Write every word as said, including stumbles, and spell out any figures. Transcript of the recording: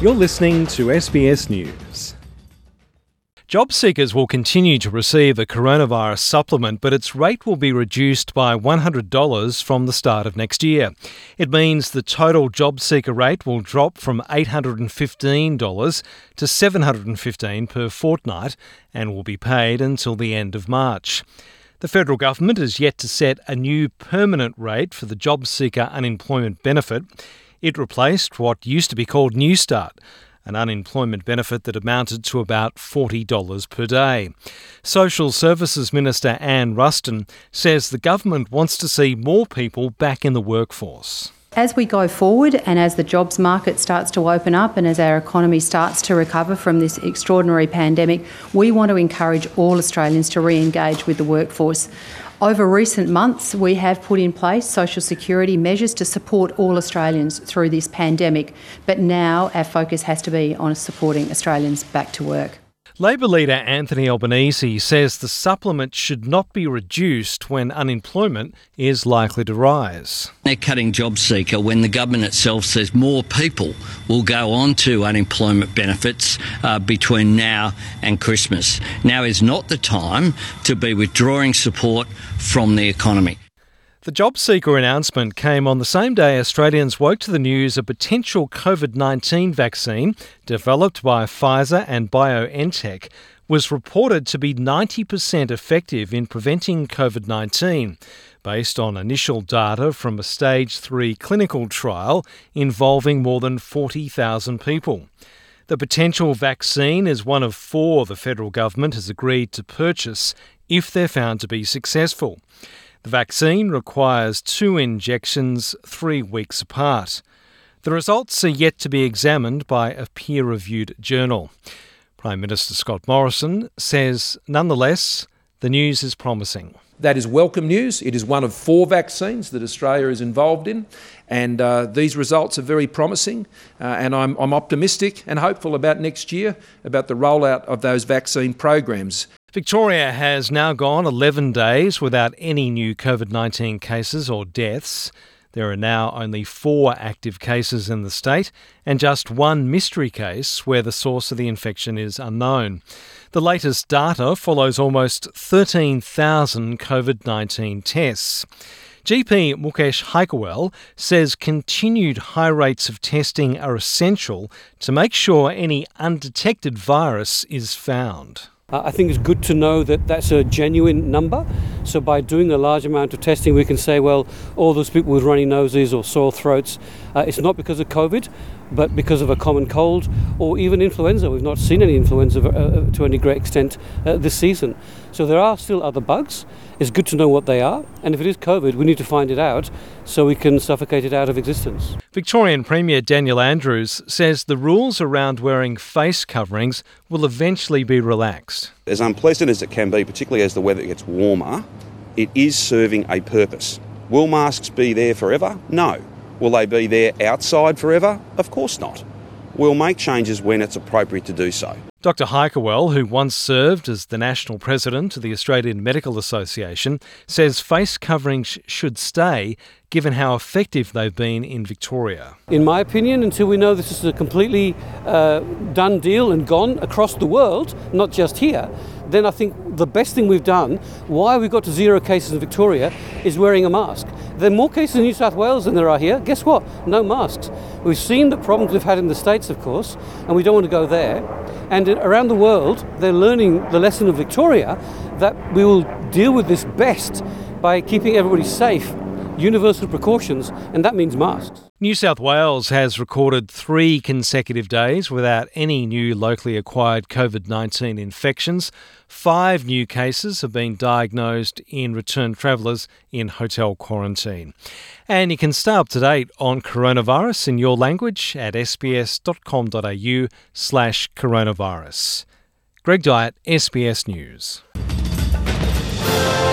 You're listening to S B S News. Job seekers will continue to receive a coronavirus supplement, but its rate will be reduced by one hundred dollars from the start of next year. It means the total job seeker rate will drop from eight hundred fifteen dollars to seven hundred fifteen dollars per fortnight and will be paid until the end of March. The federal government is yet to set a new permanent rate for the job seeker unemployment benefit. It replaced what used to be called Newstart, an unemployment benefit that amounted to about forty dollars per day. Social Services Minister Anne Ruston says the government wants to see more people back in the workforce. As we go forward and as the jobs market starts to open up and as our economy starts to recover from this extraordinary pandemic, we want to encourage all Australians to re-engage with the workforce. Over recent months, we have put in place social security measures to support all Australians through this pandemic, but now our focus has to be on supporting Australians back to work. Labor leader Anthony Albanese says the supplement should not be reduced when unemployment is likely to rise. They're cutting job seeker when the government itself says more people will go on to unemployment benefits uh, between now and Christmas. Now is not the time to be withdrawing support from the economy. The job seeker announcement came on the same day Australians woke to the news a potential COVID nineteen vaccine developed by Pfizer and BioNTech was reported to be ninety percent effective in preventing COVID nineteen, based on initial data from a stage three clinical trial involving more than forty thousand people. The potential vaccine is one of four the federal government has agreed to purchase if they're found to be successful. The vaccine requires two injections three weeks apart. The results are yet to be examined by a peer-reviewed journal. Prime Minister Scott Morrison says, nonetheless, the news is promising. That is welcome news. It is one of four vaccines that Australia is involved in, and uh, these results are very promising, uh, and I'm, I'm optimistic and hopeful about next year, about the rollout of those vaccine programs. Victoria has now gone eleven days without any new COVID nineteen cases or deaths. There are now only four active cases in the state and just one mystery case where the source of the infection is unknown. The latest data follows almost thirteen thousand COVID nineteen tests. G P Mukesh Haikawal says continued high rates of testing are essential to make sure any undetected virus is found. Uh, I think it's good to know that that's a genuine number. So by doing a large amount of testing, we can say, well, all those people with runny noses or sore throats, uh, it's not because of COVID, but because of a common cold or even influenza. We've not seen any influenza uh, to any great extent uh, this season. So there are still other bugs. It's good to know what they are. And if it is COVID, we need to find it out so we can suffocate it out of existence. Victorian Premier Daniel Andrews says the rules around wearing face coverings will eventually be relaxed. As unpleasant as it can be, particularly as the weather gets warmer, it is serving a purpose. Will masks be there forever? No. Will they be there outside forever? Of course not. We'll make changes when it's appropriate to do so. Doctor Haikawal, who once served as the national president of the Australian Medical Association, says face coverings should stay given how effective they've been in Victoria. In my opinion, until we know this is a completely uh, done deal and gone across the world, not just here, then I think the best thing we've done, why we got to zero cases in Victoria, is wearing a mask. There are more cases in New South Wales than there are here. Guess what? No masks. We've seen the problems we've had in the States, of course, and we don't want to go there. And around the world, they're learning the lesson of Victoria that we will deal with this best by keeping everybody safe, universal precautions, and that means masks. New South Wales has recorded three consecutive days without any new locally acquired COVID nineteen infections. Five new cases have been diagnosed in returned travellers in hotel quarantine. And you can stay up to date on coronavirus in your language at sbs.com.au slash coronavirus. Greg Dyett, S B S News.